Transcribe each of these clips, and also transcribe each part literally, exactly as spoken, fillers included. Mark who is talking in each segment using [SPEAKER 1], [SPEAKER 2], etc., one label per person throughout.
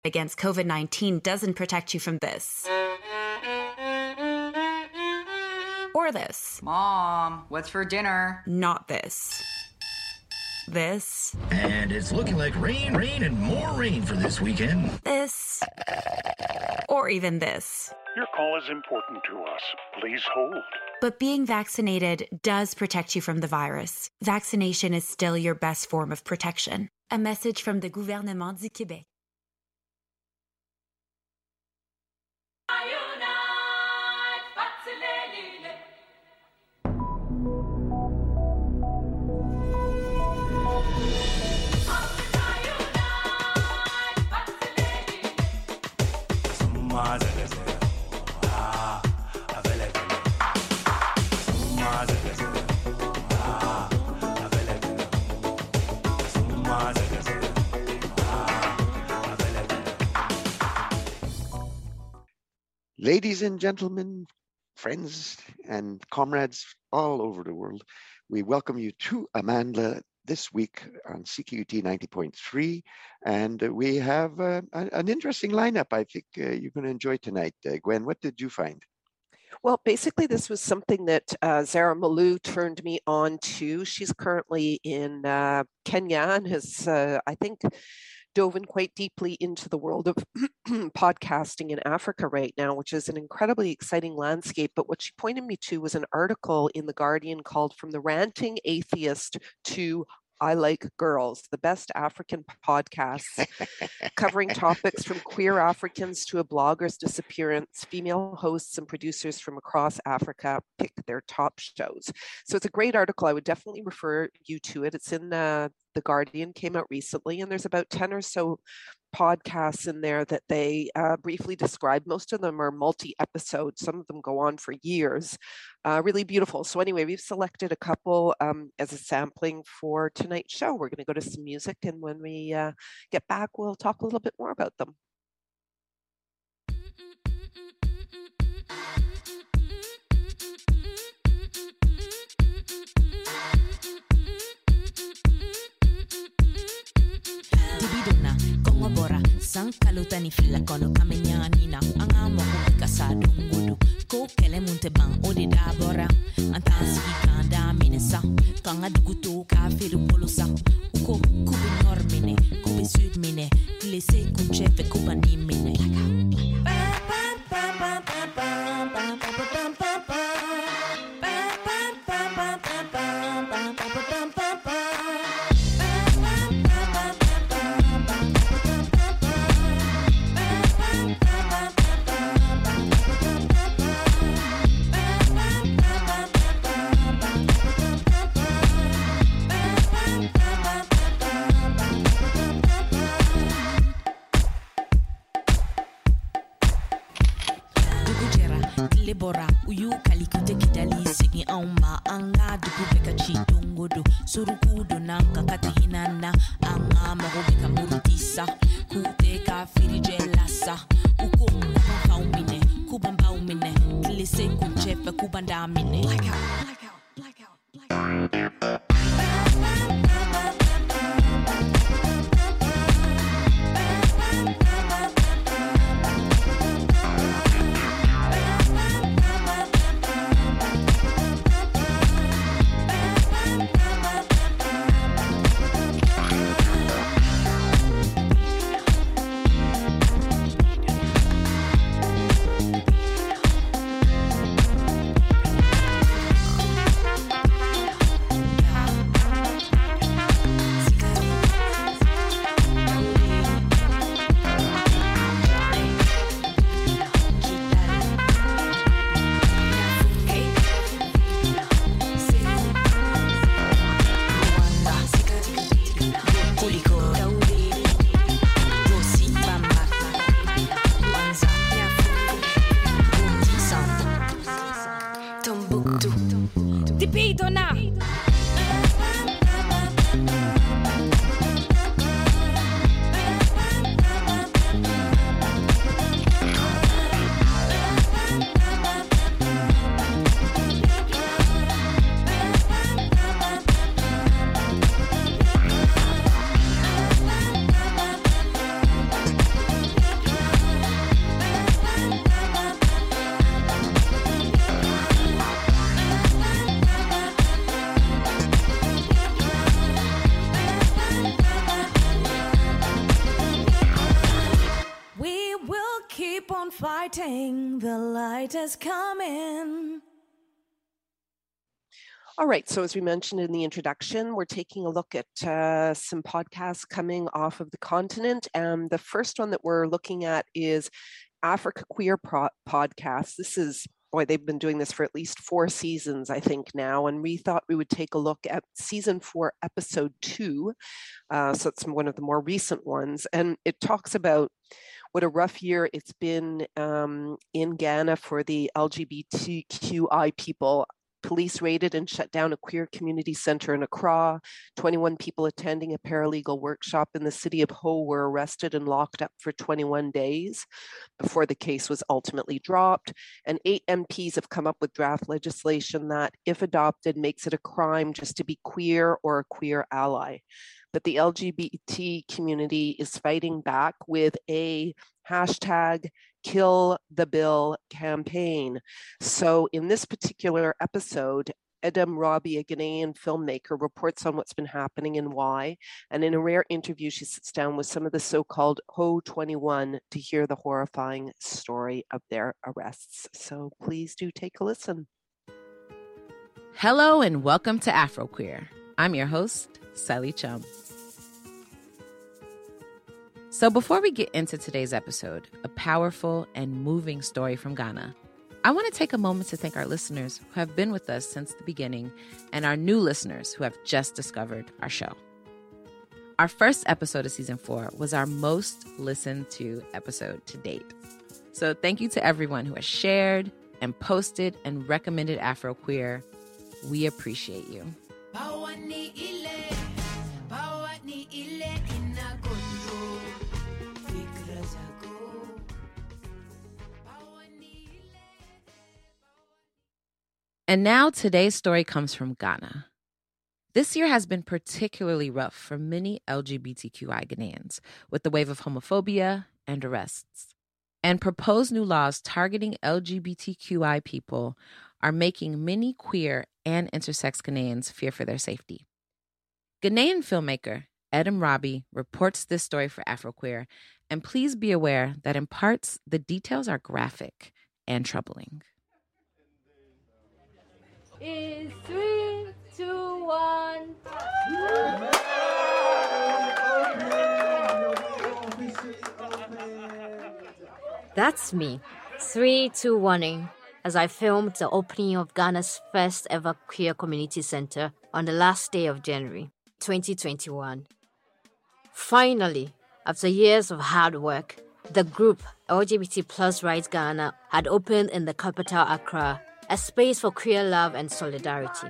[SPEAKER 1] against COVID nineteen doesn't protect you from this. Or this.
[SPEAKER 2] Mom, what's for dinner?
[SPEAKER 1] Not this. This.
[SPEAKER 3] And it's looking like rain, rain, and more rain for this weekend.
[SPEAKER 1] This. Or even this.
[SPEAKER 4] Your call is important to us. Please hold.
[SPEAKER 1] But being vaccinated does protect you from the virus. Vaccination is still your best form of protection. A message from the Gouvernement du Québec.
[SPEAKER 5] Ladies and gentlemen, friends and comrades all over the world, we welcome you to Amandla this week on C Q U T ninety point three. And we have uh, an interesting lineup I think uh, you're going to enjoy tonight. Uh, Gwen, what did you find?
[SPEAKER 6] Well, basically, this was something that uh, Zara Malou turned me on to. She's currently in uh, Kenya and has, uh, I think, dove in quite deeply into the world of podcasting in Africa right now, which is an incredibly exciting landscape. But what she pointed me to was an article in The Guardian called From the Ranting Atheist to I Like Girls, the best African podcasts, covering topics from queer Africans to a blogger's disappearance. Female hosts and producers from across Africa pick their top shows. So it's a great article. I would definitely refer you to it. It's in uh, The Guardian, came out recently, and there's about ten or so podcasts in there that they uh, briefly describe. Most of them are multi-episode. Some of them go on for years. Uh, really beautiful. So anyway, we've selected a couple um, as a sampling for tonight's show. We're going to go to some music, and when we uh, get back, we'll talk a little bit more about them.
[SPEAKER 7] San kalutani fila kono kamenyanina angamo kubika sadungudu ko kele munte ban ode dabora antansi kanda minesa kanga dugutu kafiru polosa uko kubi normine kubi sud mine glisse kunchefe kubani mine Bora uyu kalikute kidali sigi auma anga dugu beka chitungudu surukudu nanka katihinana anga mahobika murutisa kuteka firijelasa uko kaumine kubambaumine klise kunchefe kubandamine blackout blackout blackout blackout
[SPEAKER 8] keep on fighting, the light is coming.
[SPEAKER 6] All right, so as we mentioned in the introduction, we're taking a look at uh, some podcasts coming off of the continent. And the first one that we're looking at is Africa Queer Pro- Podcast. This is, boy, they've been doing this for at least four seasons, I think now. And we thought we would take a look at season four, episode two. Uh, so it's one of the more recent ones. And it talks about what a rough year it's been um, in Ghana for the L G B T Q I people. Police raided and shut down a queer community center in Accra. twenty-one people attending a paralegal workshop in the city of Ho were arrested and locked up for twenty-one days before the case was ultimately dropped. And eight M Ps have come up with draft legislation that, if adopted, makes it a crime just to be queer or a queer ally. But the L G B T community is fighting back with a hashtag Kill the Bill campaign. So in this particular episode, Edem Robbie, a Ghanaian filmmaker, reports on what's been happening and why. And in a rare interview, she sits down with some of the so-called Ho twenty-one to hear the horrifying story of their arrests. So please do take a listen.
[SPEAKER 7] Hello and welcome to AfroQueer. I'm your host, Sally Chum. So before we get into today's episode, a powerful and moving story from Ghana, I want to take a moment to thank our listeners who have been with us since the beginning and our new listeners who have just discovered our show. Our first episode of season four was our most listened to episode to date. So thank you to everyone who has shared and posted and recommended AfroQueer. We appreciate you. And now today's story comes from Ghana. This year has been particularly rough for many L G B T Q I Ghanaians, with the wave of homophobia and arrests. And proposed new laws targeting L G B T Q I people are making many queer and intersex Ghanaians fear for their safety. Ghanaian filmmaker Edem Robbie reports this story for AfroQueer, and please be aware that in parts, the details are graphic and troubling.
[SPEAKER 9] In three, two, one. That's me, three, two, one-ing, as I filmed the opening of Ghana's first ever queer community center on the last day of January, twenty twenty-one. Finally, after years of hard work, the group L G B T Plus Rights Ghana had opened in the capital Accra, a space for queer love and solidarity.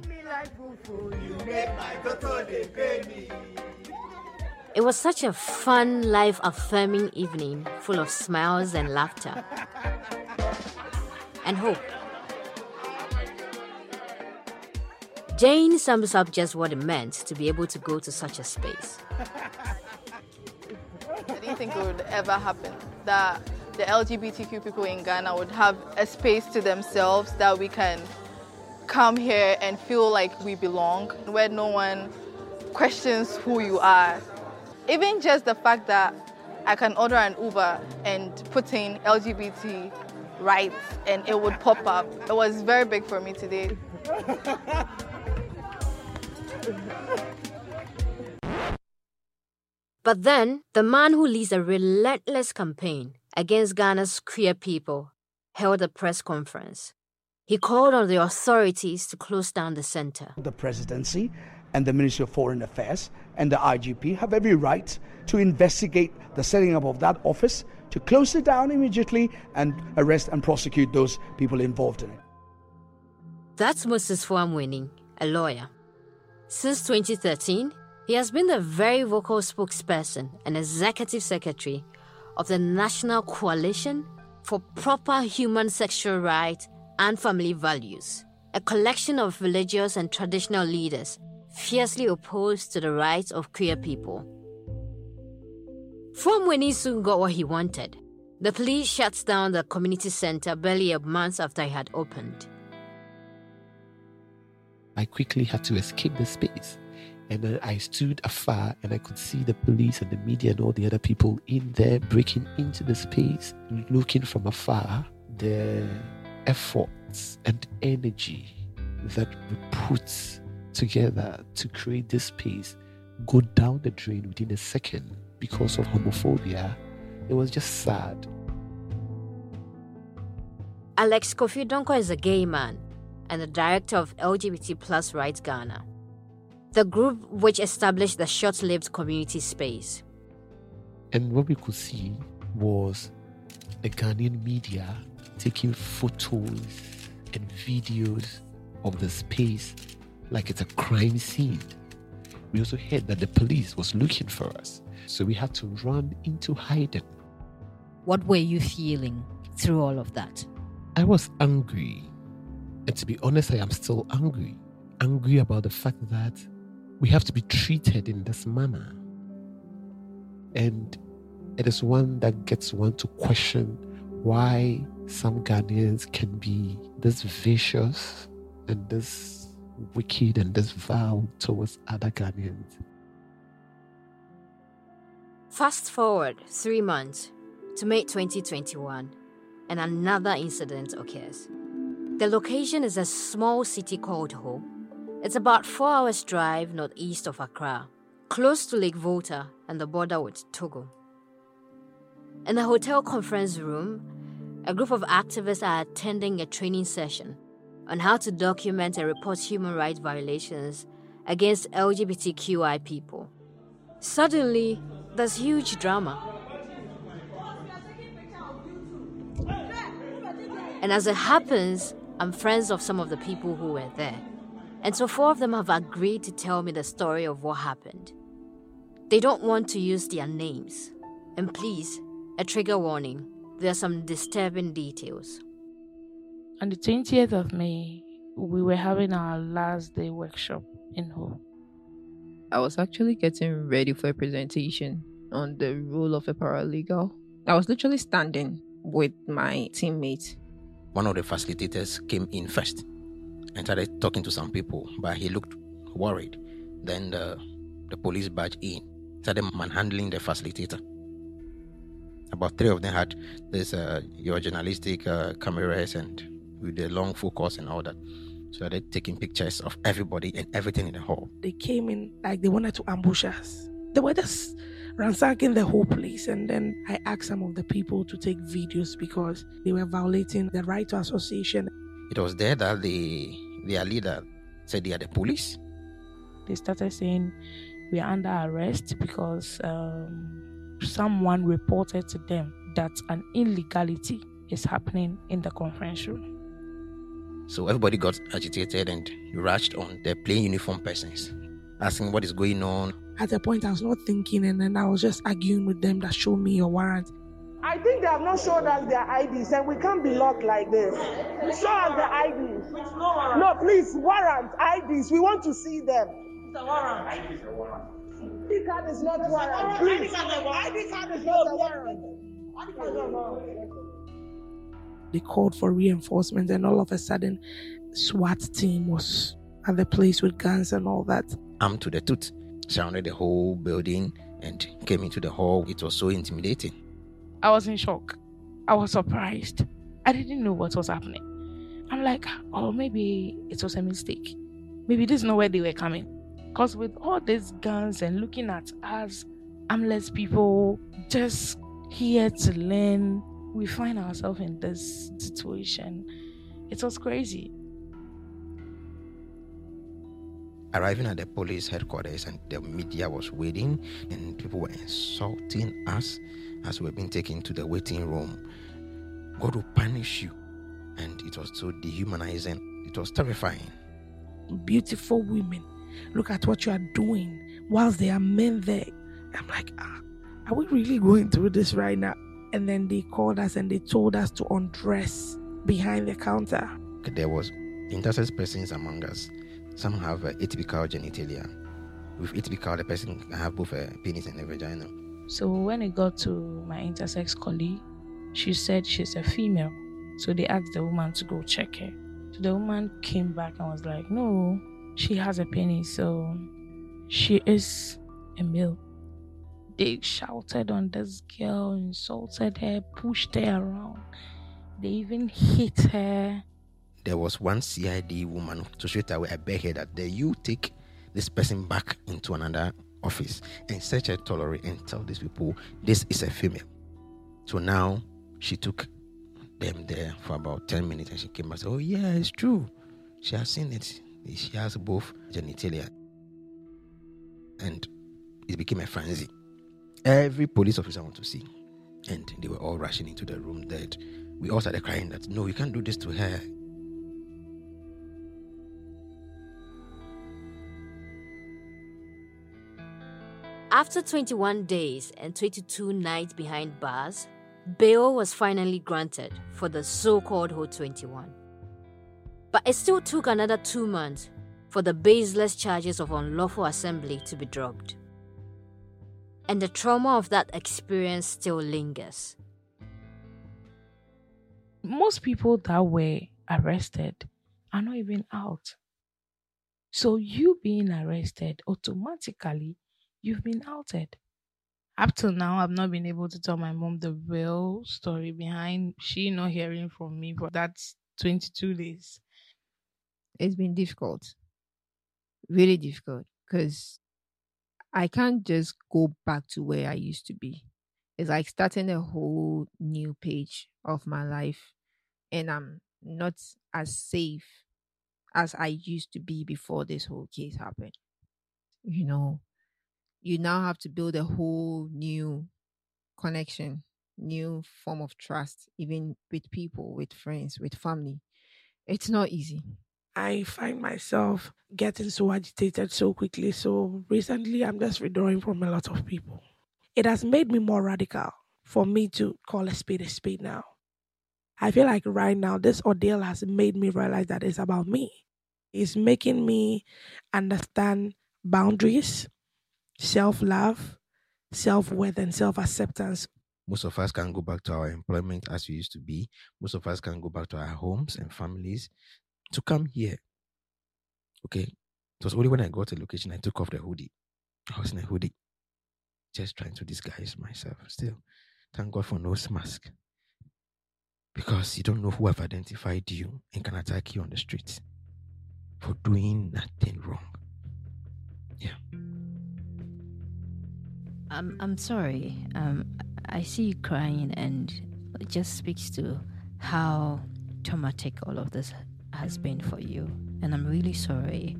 [SPEAKER 9] It was such a fun, life-affirming evening full of smiles and laughter and hope. Jane sums up just what it meant to be able to go to such a space.
[SPEAKER 10] I didn't think it would ever happen that the L G B T Q people in Ghana would have a space to themselves that we can come here and feel like we belong, where no one questions who you are. Even just the fact that I can order an Uber and put in L G B T rights and it would pop up. It was very big for me today.
[SPEAKER 9] But then, the man who leads a relentless campaign against Ghana's queer people held a press conference. He called on the authorities to close down the center.
[SPEAKER 11] The presidency and the Ministry of Foreign Affairs and the I G P have every right to investigate the setting up of that office, to close it down immediately and arrest and prosecute those people involved in it.
[SPEAKER 9] That's Moses Fuamwening, a lawyer. Since twenty thirteen, he has been the very vocal spokesperson and executive secretary of the National Coalition for Proper Human Sexual Rights and Family Values, a collection of religious and traditional leaders fiercely opposed to the rights of queer people. Fuamwening soon got what he wanted. The police shut down the community center barely a month after it had opened.
[SPEAKER 12] I quickly had to escape the space And then I stood afar and I could see the police and the media and all the other people in there breaking into the space, looking from afar. The efforts and energy that we put together to create this space go down the drain within a second because of homophobia. It was just sad.
[SPEAKER 9] Alex Kofi Donko is a gay man and the director of L G B T plus Rights Ghana, the group which established the short-lived community space.
[SPEAKER 12] And what we could see was the Ghanaian media taking photos and videos of the space like it's a crime scene. We also heard that the police was looking for us, so we had to run into hiding.
[SPEAKER 13] What were you feeling through all of that?
[SPEAKER 12] I was angry. And to be honest, I am still angry. Angry about the fact that we have to be treated in this manner. And it is one that gets one to question why some Ghanaians can be this vicious and this wicked and this vile towards other Ghanaians.
[SPEAKER 9] Fast forward three months to May twenty twenty-one, and another incident occurs. The location is a small city called Ho. It's about four hours drive northeast of Accra, close to Lake Volta and the border with Togo. In the hotel conference room, a group of activists are attending a training session on how to document and report human rights violations against L G B T Q I people. Suddenly, there's huge drama. And as it happens, I'm friends of some of the people who were there. And so four of them have agreed to tell me the story of what happened. They don't want to use their names. And please, a trigger warning, there are some disturbing details.
[SPEAKER 14] On the twentieth of May, we were having our last day workshop in Ho.
[SPEAKER 15] I was actually getting ready for a presentation on the role of a paralegal. I was literally standing with my teammates.
[SPEAKER 16] One of the facilitators came in first and started talking to some people, but he looked worried. Then the, the police barged in, started manhandling the facilitator. About three of them had this uh, your journalistic uh, cameras and with the long focus and all that. So they're taking pictures of everybody and everything in the hall.
[SPEAKER 17] They came in like they wanted to ambush us. They were just ransacking the whole place. And then I asked some of the people to take videos because they were violating the right to association.
[SPEAKER 16] It was there that the their leader said they are the police.
[SPEAKER 14] They started saying we are under arrest because um, someone reported to them that an illegality is happening in the conference room.
[SPEAKER 16] So everybody got agitated and rushed on the plain uniform persons, asking what is going on.
[SPEAKER 17] At a point, I was not thinking, and then I was just arguing with them that show me your warrant.
[SPEAKER 18] I think they have not shown us their I Ds, and we can't be locked like this. Show us the I Ds. No, no, please, warrant, I Ds. We want to see them. It's a warrant. I D is a warrant. I D card is not warrant. Please. I D card is not a warrant. I D card is not a warrant.
[SPEAKER 17] They called for reinforcement, and all of a sudden, SWAT team was at the place with guns and all that.
[SPEAKER 16] Armed to the tooth, surrounded the whole building and came into the hall. It was so intimidating.
[SPEAKER 14] I was in shock. I was surprised. I didn't know what was happening. I'm like, oh, maybe it was a mistake. Maybe this is not where they were coming. Because with all these guns and looking at us, armless people just here to learn, we find ourselves in this situation. It was crazy.
[SPEAKER 16] Arriving at the police headquarters and the media was waiting and people were insulting us as we were being taken to the waiting room. God will punish you. And it was so dehumanizing. It was terrifying.
[SPEAKER 17] Beautiful women. Look at what you are doing whilst there are men there. I'm like, ah, are we really going through this right now? And then they called us and they told us to undress behind the counter.
[SPEAKER 16] There was intersex persons among us. Some have uh, atypical genitalia. With atypical, the person can have both a penis and a vagina.
[SPEAKER 14] So when it got to my intersex colleague, she said she's a female. So they asked the woman to go check her. So the woman came back and was like, no, she has a penis. So
[SPEAKER 17] She is a male. They shouted on this girl, insulted her, pushed her around. They even hit her.
[SPEAKER 16] There was one C I D woman, so straight away I beg her that you take this person back into another office and search her tolerate and tell these people this is a female. So now she took them there for about ten minutes and she came back and said, oh yeah, it's true. She has seen it. She has both genitalia. And it became a frenzy. Every police officer I want to see. And they were all rushing into the room that we all started crying that, no, you can't do this to her.
[SPEAKER 9] After twenty-one days and twenty-two nights behind bars, bail was finally granted for the so-called Hot twenty-one. But it still took another two months for the baseless charges of unlawful assembly to be dropped. And the trauma of that experience still lingers.
[SPEAKER 17] Most people that were arrested are not even out. So you being arrested, automatically, you've been outed. Up till now, I've not been able to tell my mom the real story behind she not hearing from me for that twenty-two days.
[SPEAKER 15] It's been difficult. Really difficult. Because I can't just go back to where I used to be. It's like starting a whole new page of my life. And I'm not as safe as I used to be before this whole case happened. You know, you now have to build a whole new connection, new form of trust, even with people, with friends, with family. It's not easy.
[SPEAKER 17] I find myself getting so agitated so quickly. So recently, I'm just withdrawing from a lot of people. It has made me more radical for me to call a spade a spade now. I feel like right now, this ordeal has made me realize that it's about me. It's making me understand boundaries, self-love, self-worth, and self-acceptance.
[SPEAKER 16] Most of us can't go back to our employment as we used to be. Most of us can't go back to our homes and families to come here. Okay? It was only when I got to the location I took off the hoodie. I was in a hoodie. Just trying to disguise myself. Still, thank God for nose mask. Because you don't know who have identified you and can attack you on the streets for doing nothing wrong. Yeah.
[SPEAKER 13] I'm I'm sorry. Um, I see you crying, and it just speaks to how traumatic all of this has been for you. And I'm really sorry.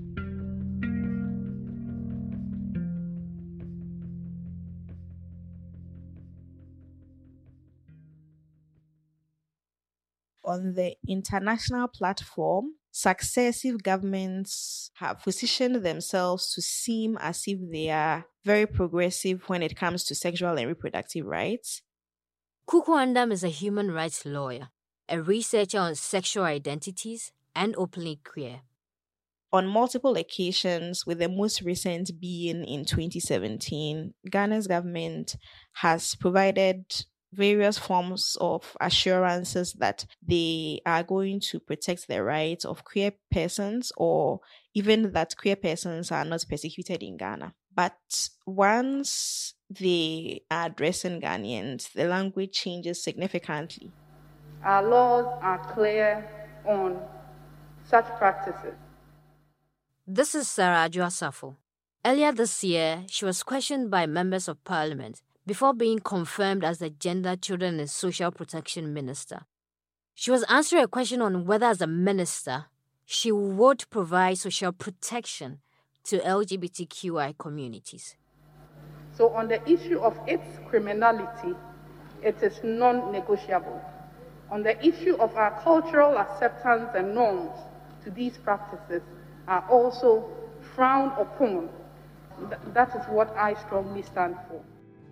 [SPEAKER 19] On the international platform, successive governments have positioned themselves to seem as if they are very progressive when it comes to sexual and reproductive rights.
[SPEAKER 9] Kuku Andam is a human rights lawyer, a researcher on sexual identities, and openly queer.
[SPEAKER 19] On multiple occasions, with the most recent being in twenty seventeen, Ghana's government has provided various forms of assurances that they are going to protect the rights of queer persons, or even that queer persons are not persecuted in Ghana. But once they are addressing Ghanaians, the language changes significantly.
[SPEAKER 20] Our laws are clear on such practices.
[SPEAKER 9] This is Sarah Adjo-Asafo. Earlier this year, she was questioned by members of parliament before being confirmed as the Gender, Children and Social Protection Minister. She was answering a question on whether, as a minister, she would provide social protection to L G B T Q I communities.
[SPEAKER 20] So on the issue of its criminality, it is non-negotiable. On the issue of our cultural acceptance and norms to these practices are also frowned upon. Th- that is what I strongly stand for.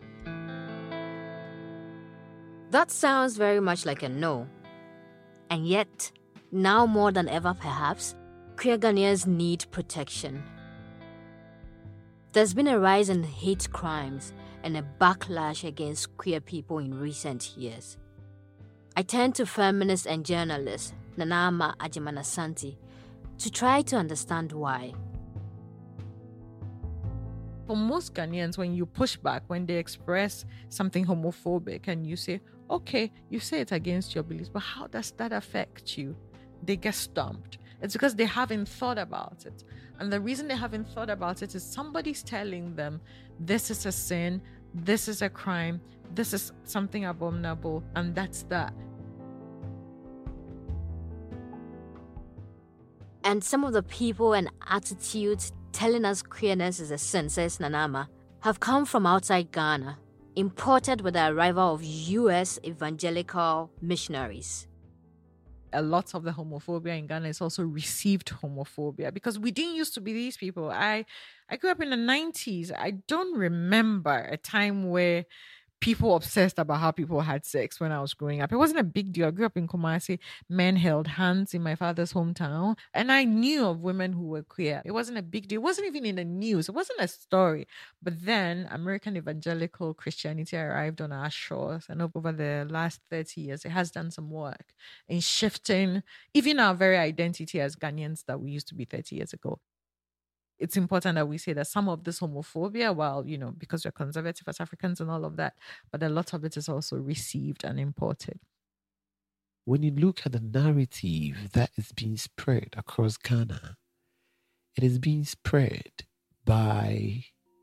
[SPEAKER 9] That sounds very much like a no. And yet, now more than ever perhaps, queer Ghanaians need protection. There's been a rise in hate crimes and a backlash against queer people in recent years. I turned to feminist and journalist Nana Ama Agyeman-Asante to try to understand why.
[SPEAKER 21] for most Ghanaians, when you push back, when they express something homophobic and you say, okay, you say it against your beliefs, but how does that affect you? They get stumped. It's because they haven't thought about it. And the reason they haven't thought about it is somebody's telling them, this is a sin, this is a crime, this is something abominable, and that's that.
[SPEAKER 9] And some of the people and attitudes telling us queerness is a sin, says Nanama, have come from outside Ghana, imported with the arrival of U S evangelical missionaries.
[SPEAKER 21] A lot of the homophobia in Ghana is also received homophobia because we didn't used to be these people. I, I grew up in the nineties. I don't remember a time where people obsessed about how people had sex when I was growing up. It wasn't a big deal. I grew up in Kumasi. Men held hands in my father's hometown. And I knew of women who were queer. It wasn't a big deal. It wasn't even in the news. It wasn't a story. But then American evangelical Christianity arrived on our shores. And over the last thirty years, it has done some work in shifting even our very identity as Ghanaians that we used to be thirty years ago. It's important that we say that some of this homophobia, while, you know, because we're conservative as Africans and all of that, but a lot of it is also received and imported.
[SPEAKER 12] When you look at the narrative that is being spread across Ghana, it is being spread by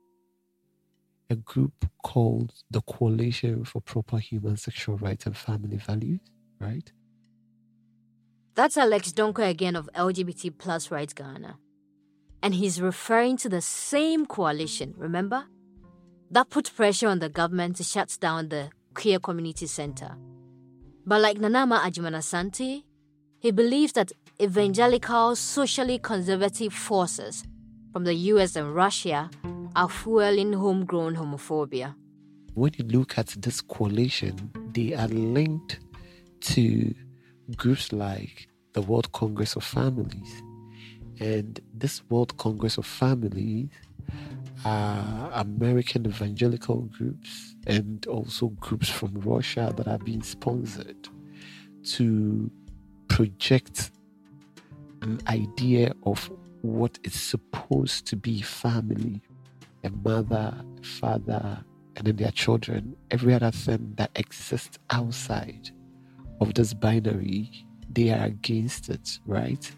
[SPEAKER 12] a group called the Coalition for Proper Human Sexual Rights and Family Values, right?
[SPEAKER 9] That's Alex Donko again of L G B T plus Rights Ghana. And he's referring to the same coalition, remember? That put pressure on the government to shut down the Queer Community Center. But like Nanama Ajimanasante, he believes that evangelical, socially conservative forces from the U S and Russia are fueling homegrown homophobia.
[SPEAKER 12] When you look at this coalition, they are linked to groups like the World Congress of Families. And this World Congress of Families are American evangelical groups and also groups from Russia that are being sponsored to project an idea of what is supposed to be family, a mother, a father, and then their children, every other thing that exists outside of this binary, they are against it, right?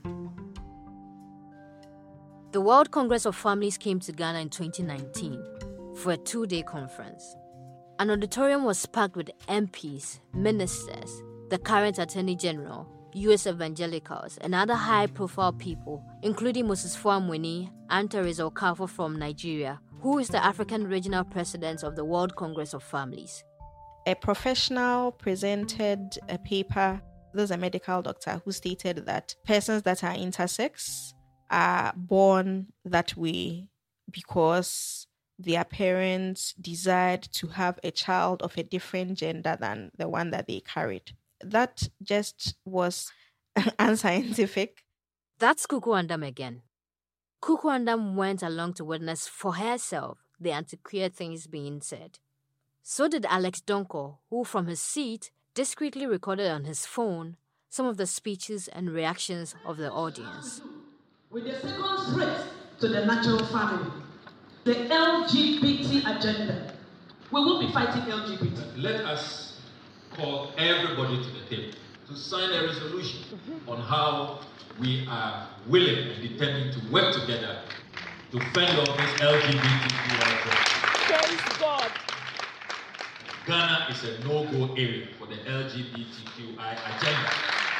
[SPEAKER 9] The World Congress of Families came to Ghana in twenty nineteen for a two-day conference. An auditorium was packed with M Ps, ministers, the current Attorney General, U S evangelicals, and other high-profile people, including Moses Fuamweni and Teresa Okafor from Nigeria, who is the African Regional President of the World Congress of Families.
[SPEAKER 19] A professional presented a paper. There's a medical doctor who stated that persons that are intersex are born that way because their parents desired to have a child of a different gender than the one that they carried. That just was unscientific.
[SPEAKER 9] That's Kuku Andam again. Kuku Andam went along to witness for herself the anti-queer things being said. So did Alex Donko, who from his seat discreetly recorded on his phone some of the speeches and reactions of the audience.
[SPEAKER 22] With the second threat to the natural family, the L G B T agenda. We will be fighting L G B T.
[SPEAKER 23] Let us call everybody to the table to sign a resolution mm-hmm. on how we are willing and determined to work together to fend off this L G B T Q I.
[SPEAKER 18] Praise God.
[SPEAKER 23] Ghana is a no-go area for the L G B T Q I agenda.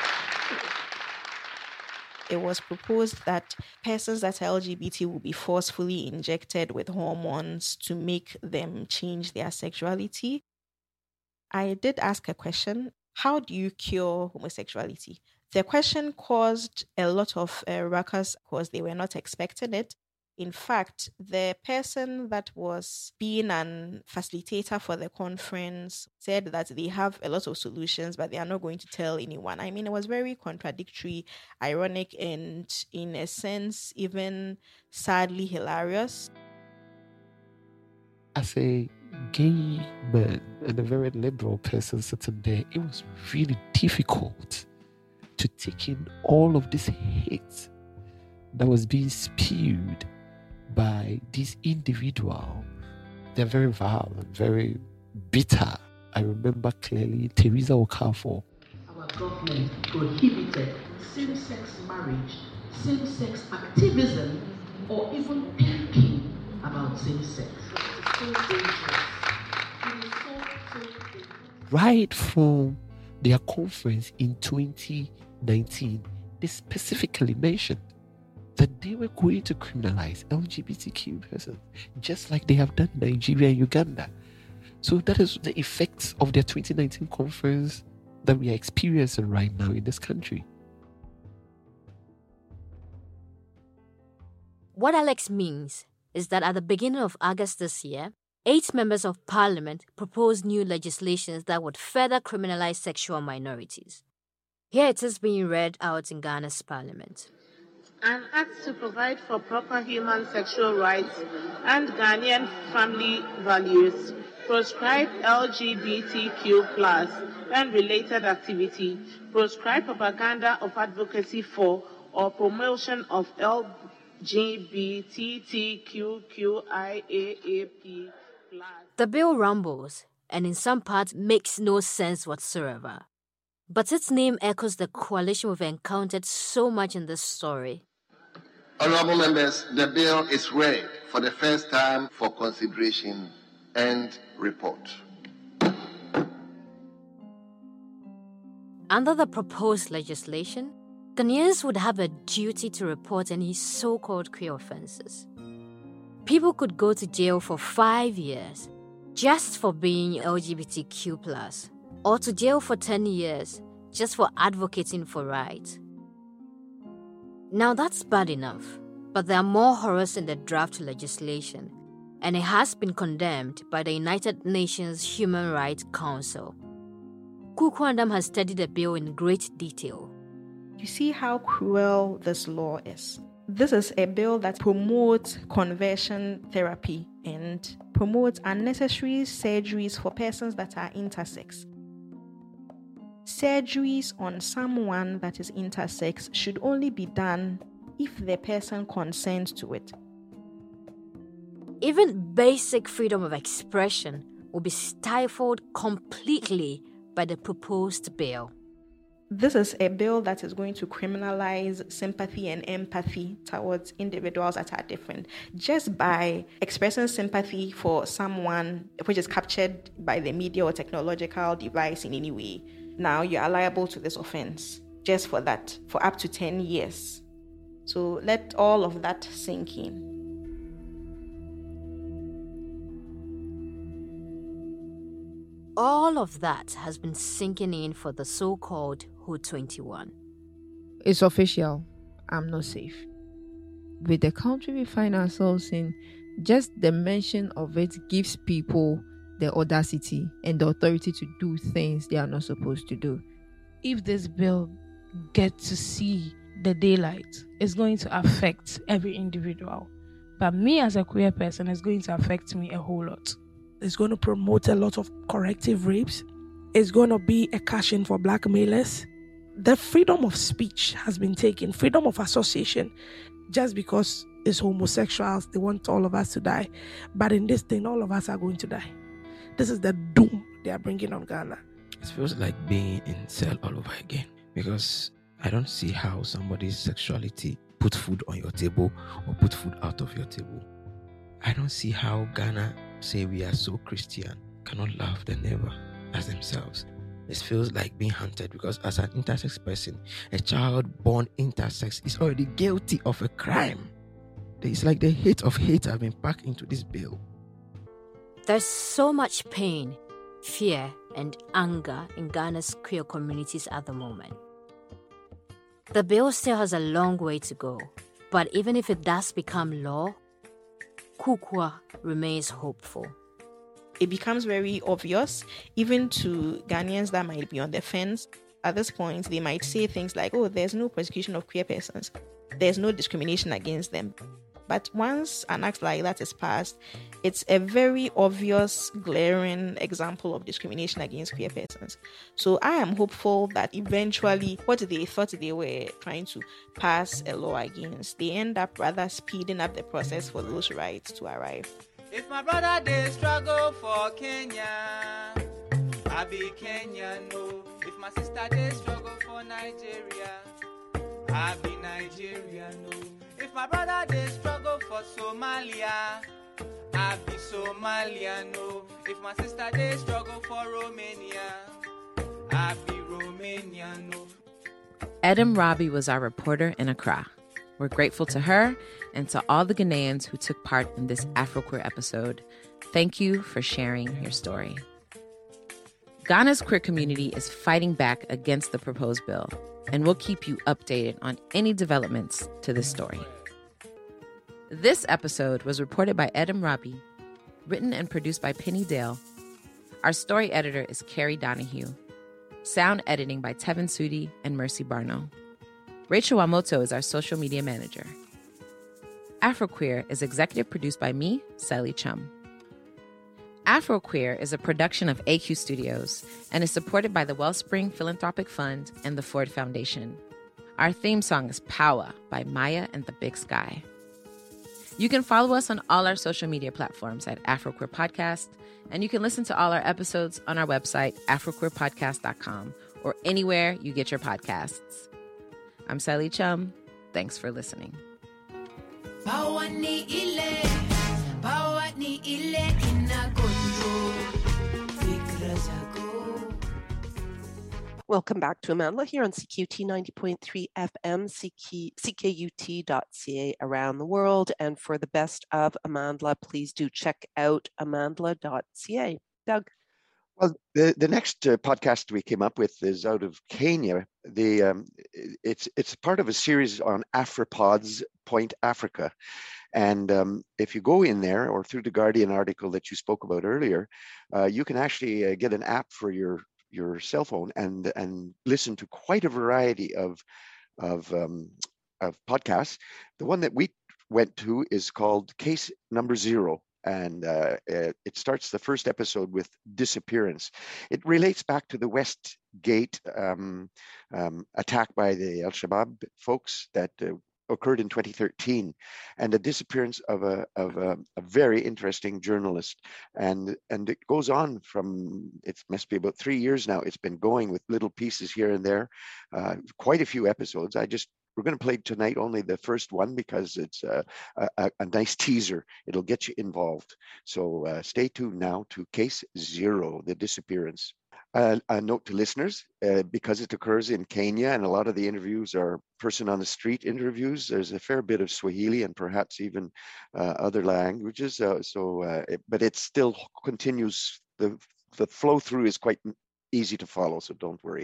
[SPEAKER 19] It was proposed that persons that are L G B T will be forcefully injected with hormones to make them change their sexuality. I did ask a question. How do you cure homosexuality? The question caused a lot of uh, ruckus because they were not expecting it. In fact, the person that was being an facilitator for the conference said that they have a lot of solutions, but they are not going to tell anyone. I mean, it was very contradictory, ironic, and in a sense, even sadly hilarious.
[SPEAKER 12] As a gay man and a very liberal person sitting there, it was really difficult to take in all of this hate that was being spewed by these individuals. They're very violent, very bitter. I remember clearly Teresa Okafor.
[SPEAKER 22] Our government prohibited same-sex marriage, same-sex activism, or even thinking about same-sex. It is so dangerous. It is so, so dangerous.
[SPEAKER 12] Right from their conference in twenty nineteen, they specifically mentioned that they were going to criminalize L G B T Q persons, just like they have done in Nigeria and Uganda. So that is the effects of their twenty nineteen conference that we are experiencing right now in this country.
[SPEAKER 9] What Alex means is that at the beginning of August this year, eight members of parliament proposed new legislation that would further criminalize sexual minorities. Here it is being read out in Ghana's parliament.
[SPEAKER 2] An act to provide for proper human sexual rights and Ghanaian family values, proscribe L G B T Q plus and related activity, proscribe propaganda of advocacy for or promotion of L G B T Q Q I A A P plus.
[SPEAKER 9] The bill rumbles and in some parts makes no sense whatsoever. But its name echoes the coalition we've encountered so much in this story.
[SPEAKER 3] Honourable members, the bill is read for the first time for consideration and report.
[SPEAKER 9] Under the proposed legislation, Ghanaians would have a duty to report any so-called queer offences. People could go to jail for five years just for being L G B T Q plus, or to jail for ten years just for advocating for rights. Now that's bad enough, but there are more horrors in the draft legislation, and it has been condemned by the United Nations Human Rights Council. Kukwandam has studied the bill in great detail.
[SPEAKER 19] You see how cruel this law is. This is a bill that promotes conversion therapy and promotes unnecessary surgeries for persons that are intersex. Surgeries on someone that is intersex should only be done if the person consents to it.
[SPEAKER 9] Even basic freedom of expression will be stifled completely by the proposed bill.
[SPEAKER 19] This is a bill that is going to criminalize sympathy and empathy towards individuals that are different. Just by expressing sympathy for someone which is captured by the media or technological device in any way, now you are liable to this offense just for that, for up to ten years. So let all of that sink in.
[SPEAKER 9] All of that has been sinking in for the so-called Hood twenty-one.
[SPEAKER 15] It's official. I'm not safe. With the country we find ourselves in, just the mention of it gives people the audacity and the authority to do things they are not supposed to do.
[SPEAKER 17] If this bill gets to see the daylight, it's going to affect every individual. But me as a queer person, it's going to affect me a whole lot.
[SPEAKER 4] It's going to promote a lot of corrective rapes. It's going to be a cash-in for blackmailers. The freedom of speech has been taken, freedom of association, just because it's homosexuals, they want all of us to die. But in this thing, all of us are going to die. This is the doom they are bringing on Ghana.
[SPEAKER 16] It feels like being in cell all over again, because I don't see how somebody's sexuality put food on your table or put food out of your table. I don't see how Ghana, say we are so Christian, cannot love their neighbor as themselves. It feels like being hunted, because as an intersex person, a child born intersex is already guilty of a crime. It's like the hate of hate have been packed into this bill.
[SPEAKER 9] There's so much pain, fear, and anger in Ghana's queer communities at the moment. The bill still has a long way to go, but even if it does become law, Kukwa remains hopeful.
[SPEAKER 19] It becomes very obvious, even to Ghanaians that might be on the fence. At this point, they might say things like, oh, there's no persecution of queer persons. There's no discrimination against them. But once an act like that is passed, it's a very obvious, glaring example of discrimination against queer persons. So I am hopeful that eventually what they thought they were trying to pass a law against, they end up rather speeding up the process for those rights to arrive.
[SPEAKER 1] If my brother they struggle for Kenya, I be Kenyan, no. If my sister they struggle for Nigeria, I be Nigeria, no. If my brother they struggle for Somalia, I be Somalia, no. If my sister they struggle for Romania, I be Romania, no.
[SPEAKER 5] Edem Rabi was our reporter in Accra. We're grateful to her and to all the Ghanaians who took part in this AfroQueer episode. Thank you for sharing your story. Ghana's queer community is fighting back against the proposed bill, and we'll keep you updated on any developments to this story. This episode was reported by Edem Rabi, written and produced by Penny Dale. Our story editor is Carrie Donahue. Sound editing by Tevin Sudi and Mercy Barno. Rachel Wamoto is our social media manager. AfroQueer is executive produced by me, Sally Chum. AfroQueer is a production of A Q Studios and is supported by the Wellspring Philanthropic Fund and the Ford Foundation. Our theme song is Power by Maya and the Big Sky. You can follow us on all our social media platforms at AfroQueer Podcast, and you can listen to all our episodes on our website, afro queer podcast dot com, or anywhere you get your podcasts. I'm Sally Chum. Thanks for listening.
[SPEAKER 7] Power ni ile, power ni ile inagonjo, fikra zako.
[SPEAKER 6] Welcome back to Amandla here on C Q T ninety point three F M, C K U T dot C A around the world. And for the best of Amandla, please do check out amandla dot C A. Doug?
[SPEAKER 8] Well, the, the next uh, podcast we came up with is out of Kenya. The um, it's it's part of a series on Afropods Point Africa. And um, if you go in there or through the Guardian article that you spoke about earlier, uh, you can actually uh, get an app for your your cell phone and and listen to quite a variety of of um, of podcasts. The one that we went to is called Case Number Zero, and uh, it starts the first episode with disappearance. It relates back to the Westgate um, um, attack by the Al-Shabaab folks that uh, occurred in twenty thirteen, and the disappearance of a of a, a very interesting journalist, and and it goes on from, it must be about three years now. It's been going with little pieces here and there, uh, quite a few episodes. I just we're going to play tonight only the first one because it's a, a, a nice teaser. It'll get you involved. So uh, stay tuned now to Case Zero, the disappearance. Uh, a note to listeners, uh, because it occurs in Kenya and a lot of the interviews are person on the street interviews, there's a fair bit of Swahili and perhaps even uh, other languages. Uh, so, uh, it, but it still continues, the, the flow through is quite easy to follow, so don't worry.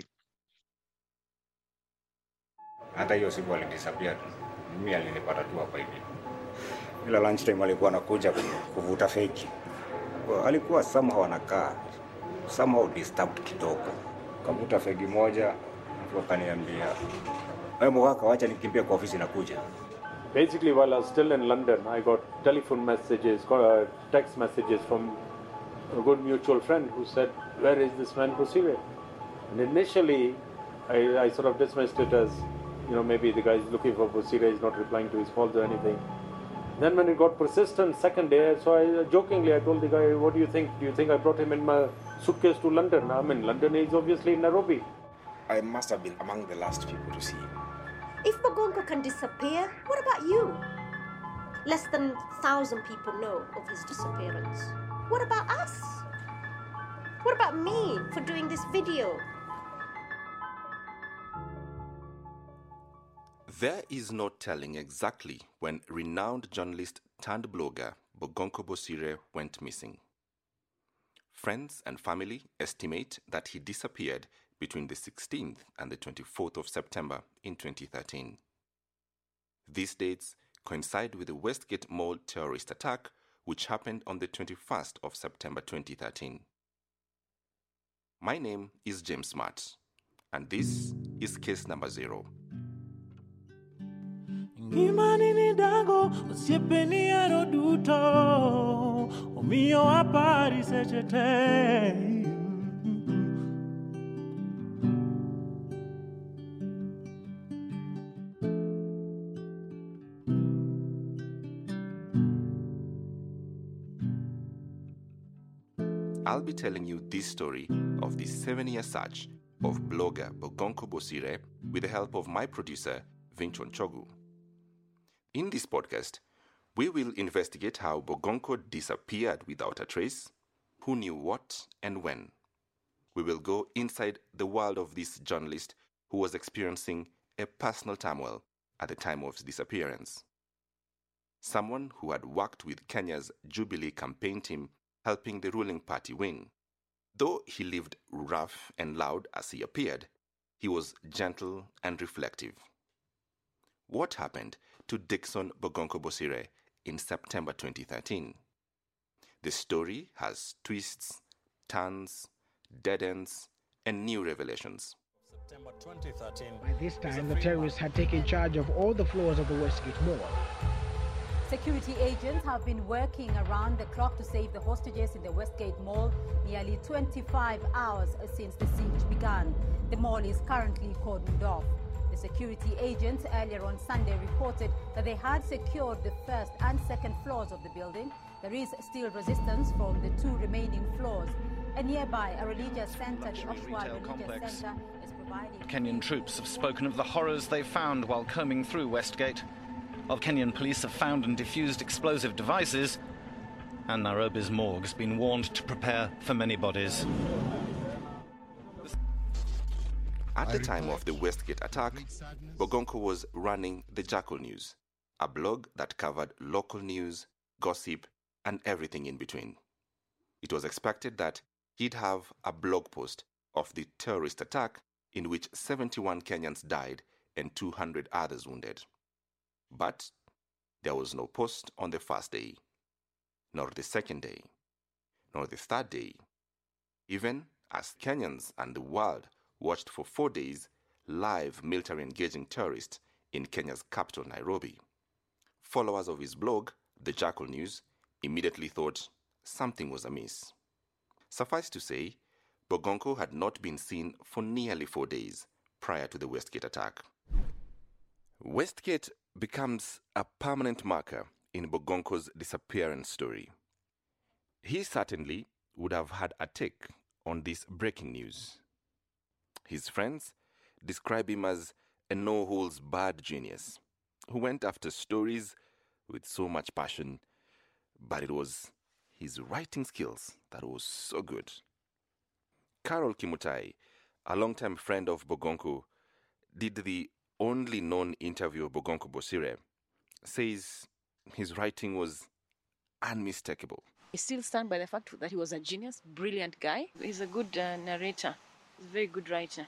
[SPEAKER 24] Hata hiyo siku alidisappear, mimi alinipata tu hapa hivi. Ila lunchtime alikuwa anakuja kuvuta feki. Alikuwa somehow anakaa somehow disturbed kidogo. Kavuta fegi moja, wakaniambia, "Wewe mwaka wacha nikimbie kwa ofisi nakuja."
[SPEAKER 25] Basically, while I was still in London, I got telephone messages, uh, text messages from a good mutual friend who said, "Where is this man Busire?" And initially, I, I sort of dismissed it as, you know, maybe the guy is looking for Busire, he's not replying to his calls or anything. Then when it got persistent, second day, so I jokingly I told the guy, "What do you think? Do you think I brought him in my suitcase to London?" I'm in London, he's obviously in Nairobi.
[SPEAKER 24] I must have been among the last people to see him.
[SPEAKER 26] If Bogonko can disappear, what about you? Less than a thousand people know of his disappearance. What about us? What about me for doing this video?
[SPEAKER 27] There is no telling exactly when renowned journalist turned blogger Bogonko Bosire went missing. Friends and family estimate that he disappeared between the sixteenth and the twenty-fourth of September in twenty thirteen. These dates coincide with the Westgate Mall terrorist attack, which happened on the twenty-first of September twenty thirteen. My name is James Smart, and this is Case Number Zero.
[SPEAKER 10] Imanini dago osiepeni ero duto omiyo apari seche te.
[SPEAKER 27] I'll be telling you this story of the seven-year search of blogger Bogonko Bosire with the help of my producer, Vinchon Chogu. In this podcast, we will investigate how Bogonko disappeared without a trace, who knew what and when. We will go inside the world of this journalist who was experiencing a personal turmoil at the time of his disappearance. Someone who had worked with Kenya's Jubilee campaign team helping the ruling party win. Though he lived rough and loud as he appeared, he was gentle and reflective. What happened to Dickson Bogonko Bosire in September twenty thirteen? The story has twists, turns, dead ends, and new revelations.
[SPEAKER 11] September twenty thirteen.
[SPEAKER 13] By this time, the terrorists had taken charge of all the floors of the Westgate Mall.
[SPEAKER 14] Security agents have been working around the clock to save the hostages in the Westgate Mall nearly twenty-five hours since the siege began. The mall is currently cordoned off. The security agents earlier on Sunday reported that they had secured the first and second floors of the building. There is still resistance from the two remaining floors. And nearby, a religious center, the Oshwa Religious
[SPEAKER 18] complex.
[SPEAKER 14] Center, is providing...
[SPEAKER 18] Kenyan troops have spoken of the horrors they found while combing through Westgate, while Kenyan police have found and defused explosive devices, and Nairobi's morgue's been warned to prepare for many bodies.
[SPEAKER 27] At the time of the Westgate attack, Bogonko was running the Jackal News, a blog that covered local news, gossip, and everything in between. It was expected that he'd have a blog post of the terrorist attack in which seventy-one Kenyans died and two hundred others wounded. But there was no post on the first day, nor the second day, nor the third day, even as Kenyans and the world watched for four days live military engaging terrorists in Kenya's capital, Nairobi. Followers of his blog, The Jackal News, immediately thought something was amiss. Suffice to say, Bogonko had not been seen for nearly four days prior to the Westgate attack. Westgate becomes a permanent marker in Bogonko's disappearance story. He certainly would have had a take on this breaking news. His friends describe him as a no-holds-barred genius who went after stories with so much passion, but it was his writing skills that was so good. Carol Kimutai, a longtime friend of Bogonko, did the only known interview of Bogonko Bosire, says his writing was unmistakable.
[SPEAKER 20] I still stand by the fact that he was a genius, brilliant guy. He's a good uh, narrator. He's a very good writer.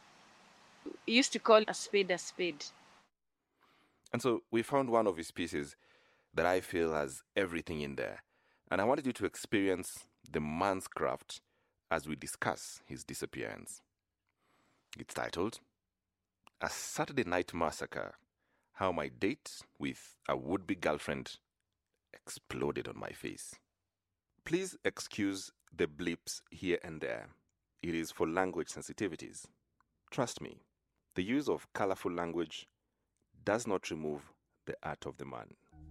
[SPEAKER 20] He used to call a spade a spade.
[SPEAKER 27] And so we found one of his pieces that I feel has everything in there. And I wanted you to experience the man's craft as we discuss his disappearance. It's titled, A Saturday Night Massacre, How My Date with a Would-Be Girlfriend Exploded on My Face. Please excuse the blips here and there. It is for language sensitivities. Trust me, the use of colorful language does not remove the art of the man.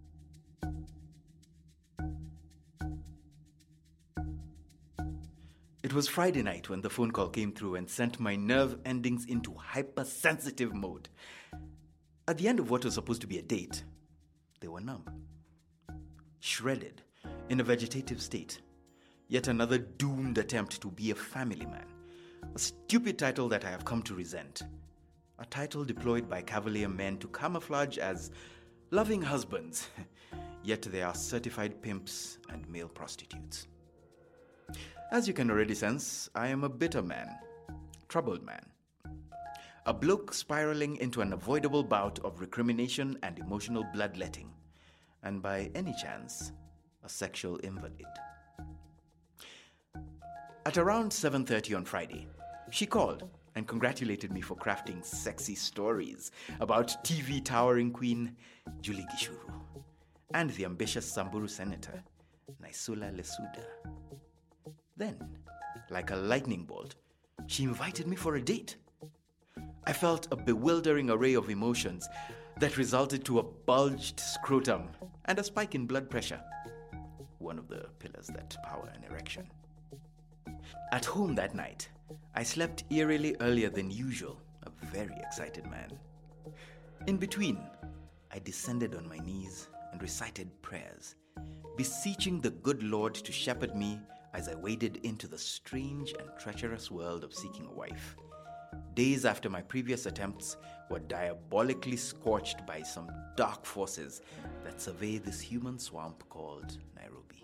[SPEAKER 21] It was Friday night when the phone call came through and sent my nerve endings into hypersensitive mode. At the end of what was supposed to be a date, they were numb. Shredded, in a vegetative state. Yet another doomed attempt to be a family man. A stupid title that I have come to resent. A title deployed by cavalier men to camouflage as loving husbands, yet they are certified pimps and male prostitutes. As you can already sense, I am a bitter man, troubled man. A bloke spiraling into an avoidable bout of recrimination and emotional bloodletting, and by any chance, a sexual invalid. At around seven thirty on Friday, she called and congratulated me for crafting sexy stories about T V towering queen Julie Gishuru and the ambitious Samburu senator Naisula Lesuda. Then, like a lightning bolt, she invited me for a date. I felt a bewildering array of emotions that resulted to a bulged scrotum and a spike in blood pressure, one of the pillars that power an erection. At home that night, I slept eerily earlier than usual, a very excited man. In between, I descended on my knees and recited prayers, beseeching the good Lord to shepherd me as I waded into the strange and treacherous world of seeking a wife. Days after my previous attempts were diabolically scorched by some dark forces that survey this human swamp called Nairobi.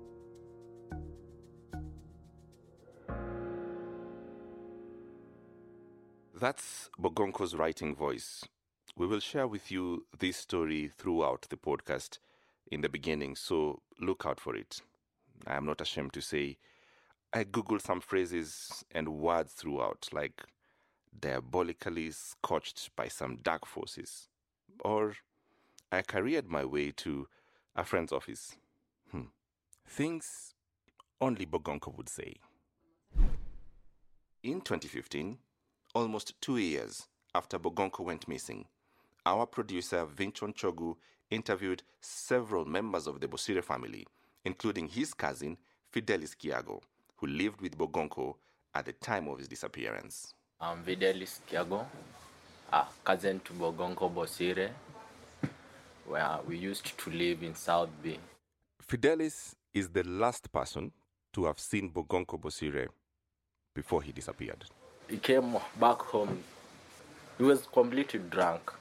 [SPEAKER 27] That's Bogonko's writing voice. We will share with you this story throughout the podcast in the beginning, so look out for it. I am not ashamed to say I googled some phrases and words throughout, like diabolically scorched by some dark forces, or I careered my way to a friend's office. Hmm. Things only Bogonko would say. In twenty fifteen, almost two years after Bogonko went missing, our producer Vinchon Chogu interviewed several members of the Bosire family, including his cousin Fidelis Kiago, who lived with Bogonko at the time of his disappearance.
[SPEAKER 2] I'm Fidelis Kiago, a cousin to Bogonko Bosire, where we used to live in South Bay.
[SPEAKER 27] Fidelis is the last person to have seen Bogonko Bosire before he disappeared.
[SPEAKER 2] He came back home. He was completely drunk.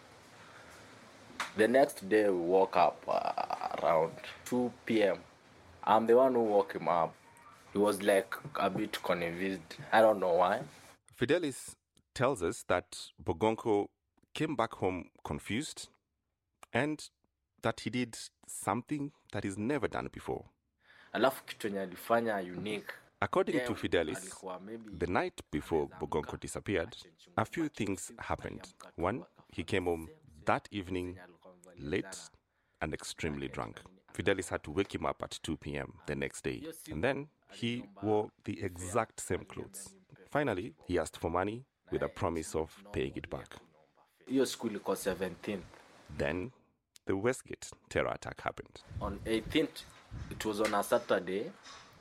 [SPEAKER 2] The next day we woke up uh, around two p.m. I'm the one who woke him up. He was like a bit confused. I don't know why.
[SPEAKER 27] Fidelis tells us that Bogonko came back home confused and that he did something that is never done before.
[SPEAKER 2] Alafu kitu yenye alifanya unique.
[SPEAKER 27] According to Fidelis, the night before Bogonko disappeared, a few things happened. One, he came home that evening late and extremely drunk. Fidelis had to wake him up at two p.m. the next day, and then he wore the exact same clothes. Finally, he asked for money with a promise of paying it back.
[SPEAKER 2] Your school was seventeenth.
[SPEAKER 27] Then the Westgate terror attack happened.
[SPEAKER 2] On eighteenth, it was on a Saturday.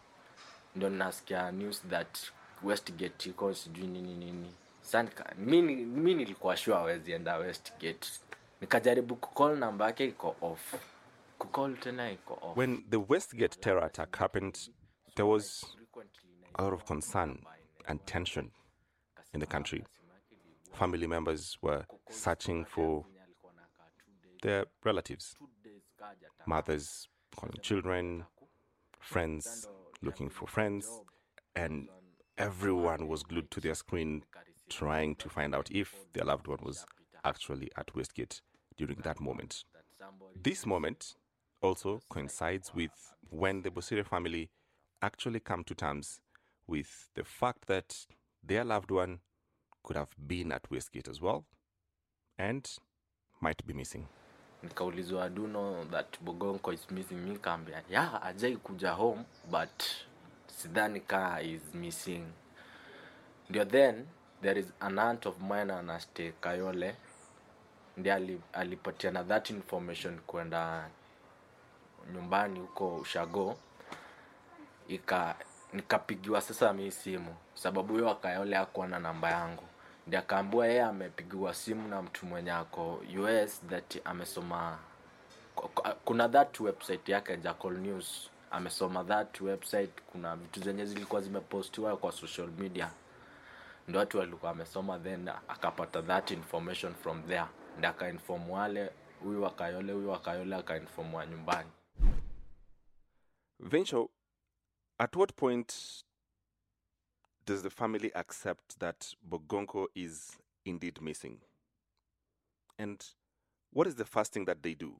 [SPEAKER 2] Ndo nasikia news that Westgate iko sijui nini nini. Sana mimi mimi nilikuwa sure hawezi enda Westgate. Nikajaribu kucall namba yake iko off. Kucall tena iko off.
[SPEAKER 27] When the Westgate terror attack happened, there was a lot of concern and tension in the country. Family members were searching for their relatives. Mothers calling children, friends looking for friends, and everyone was glued to their screen trying to find out if their loved one was actually at Westgate during that moment. This moment also coincides with when the Bosire family actually come to terms with the fact that their loved one could have been at Westgate as well and might be missing.
[SPEAKER 2] Nikaulizwa, I do know that Bogonko is missing. Mi kaambia, yeah, ajai kuja home, but sidhani ka is missing. Ndio then, there is an aunt of mine anaste Kayole. Ndiye alipatiana that information kwenda nyumbani huko Ushago. Ika nikapigiwa sasa mimi simu sababu yeye Kayole hakuwa na namba yangu. Ndio akaambiwa yeye amepigiwa simu na mtu mwenye ako U S that amesoma kuna that website yake Jackal News. Amesoma that website, kuna vitu zenye zilikuwa zimepostiwa kwa social media. Ndio watu walikuwa wamesoma, then akapata that information from there. Ndio akainform wale huyu wa Kayole, huyu wa Kayole akainform wa nyumbani.
[SPEAKER 27] Venture, at what point does the family accept that Bogonko is indeed missing? And what is the first thing that they do?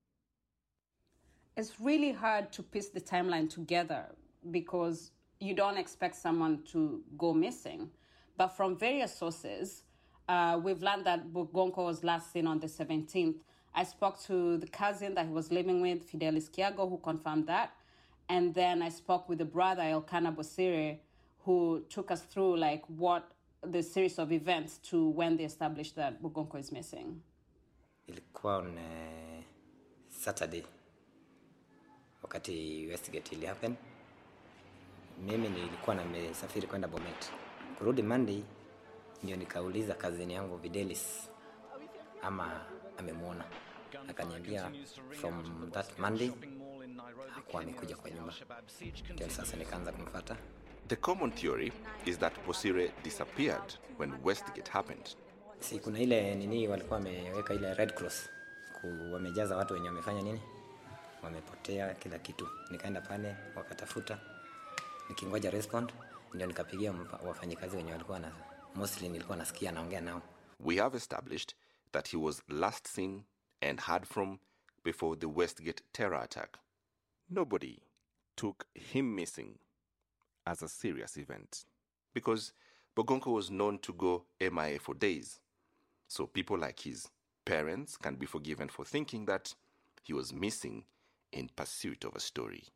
[SPEAKER 3] It's really hard to piece the timeline together because you don't expect someone to go missing. But from various sources, uh, we've learned that Bogonko was last seen on the seventeenth. I spoke to the cousin that he was living with, Fidelis Kiago, who confirmed that. And then I spoke with the brother, Elkanah Bosire, who took us through like what the series of events to when they established that Bogonko is missing.
[SPEAKER 4] Ilikuwa on uh, Saturday wakati Westgate ili happen. Mimi nilikuwa nimesafiri kwenda Bomet. Kurudi Monday ndio nikauliza kazini yangu Videlis ama amemuona. Akaniambia from that Monday hakuwa amekuja kwa nyumba. Ndio sasa nikaanza kumfuata.
[SPEAKER 27] The common theory is that Bosire disappeared when Westgate happened.
[SPEAKER 4] Si kuna ile nini walikuwa wameweka ile Red Cross. Wamejaza watu wenye wamefanya nini? Wamepotea kila kitu. Nikaenda pale wakatafuta. Nikingoja respond ndio nikapigia wafanyikazi wenye walikuwa na mostly nilikuwa nasikia naongea nao.
[SPEAKER 27] We have established that he was last seen and heard from before the Westgate terror attack. Nobody took him missing as a serious event because Bogonko was known to go M I A for days. So people like his parents can be forgiven for thinking that he was missing in pursuit of a story.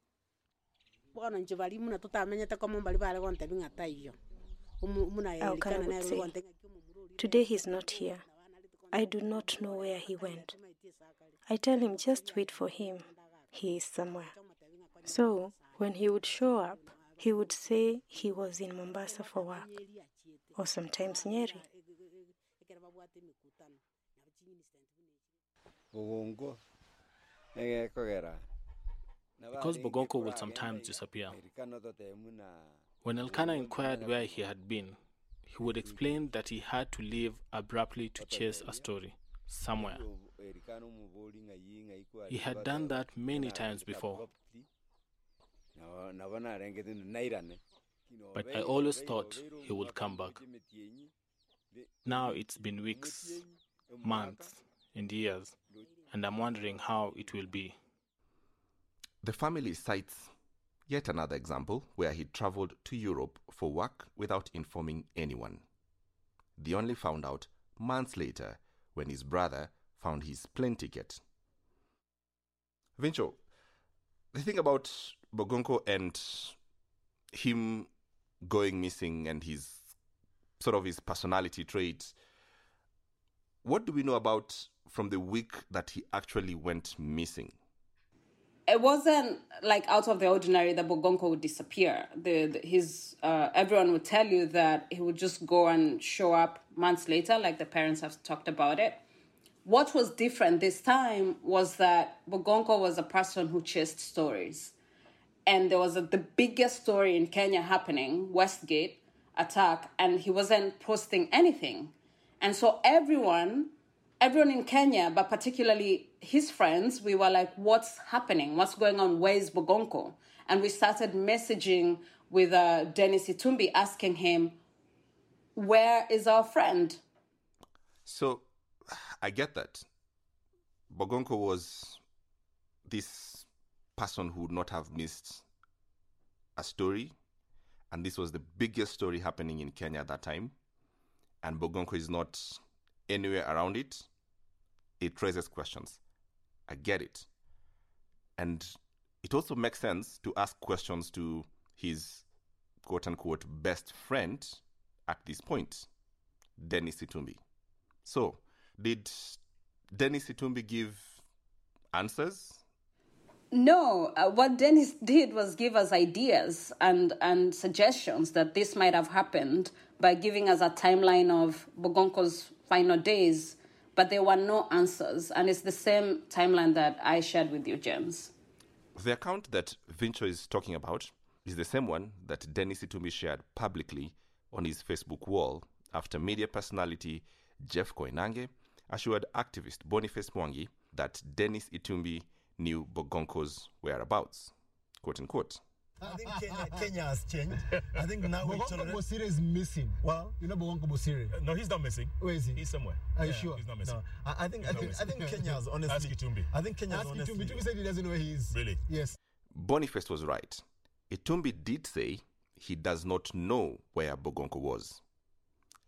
[SPEAKER 12] Elkanah would say, today he's not here. I do not know where he went. I tell him just wait for him. He is somewhere. So when he would show up, he would say he was in Mombasa for work, or sometimes Nyeri.
[SPEAKER 15] Because Bogonko would sometimes disappear. When Elkanah inquired where he had been, he would explain that he had to leave abruptly to chase a story somewhere. He had done that many times before. But I always thought he would come back. Now it's been weeks, months, and years, and I'm wondering how it will be.
[SPEAKER 27] The family cites yet another example where he traveled to Europe for work without informing anyone. They only found out months later when his brother found his plane ticket. Vincho, the thing about Bogonko and him going missing and his sort of his personality traits, what do we know about from the week that he actually went missing?
[SPEAKER 3] It wasn't like out of the ordinary that Bogonko would disappear. The, the, his uh, everyone would tell you that he would just go and show up months later, like the parents have talked about it. What was different this time was that Bogonko was a person who chased stories. And there was a, the biggest story in Kenya happening, Westgate attack, and he wasn't posting anything. And so everyone... Everyone in Kenya, but particularly his friends, we were like, what's happening? What's going on? Where is Bogonko? And we started messaging with uh, Dennis Itumbi, asking him, where is our friend?
[SPEAKER 27] So I get that. Bogonko was this person who would not have missed a story. And this was the biggest story happening in Kenya at that time. And Bogonko is not anywhere around it. It raises questions. I get it. And it also makes sense to ask questions to his quote-unquote best friend at this point, Dennis Itumbi. So, did Dennis Itumbi give answers?
[SPEAKER 3] No, uh, what Dennis did was give us ideas and, and suggestions that this might have happened by giving us a timeline of Bogonko's final days, but there were no answers. And it's the same timeline that I shared with you, James.
[SPEAKER 27] The account that Vincho is talking about is the same one that Dennis Itumbi shared publicly on his Facebook wall after media personality Jeff Koinange assured activist Boniface Mwangi that Dennis Itumbi knew Bogonko's whereabouts, quote unquote.
[SPEAKER 16] I think Kenya, Kenya has changed. I think now we tolerate... Bogonko Bosire is missing. Well, you know Bogonko Bosire.
[SPEAKER 17] Uh, no, he's not missing.
[SPEAKER 16] Where is he?
[SPEAKER 17] He's somewhere.
[SPEAKER 16] Are you
[SPEAKER 17] yeah,
[SPEAKER 16] sure?
[SPEAKER 17] He's not missing.
[SPEAKER 16] No, I, I think I think, I think Kenya has honestly.
[SPEAKER 17] Ask Itumbi.
[SPEAKER 16] I think Kenya has honestly. Itumbi. Itumbi said he doesn't know where he is.
[SPEAKER 17] Really?
[SPEAKER 16] Yes.
[SPEAKER 27] Boniface was right. Itumbi did say he does not know where Bogonko was.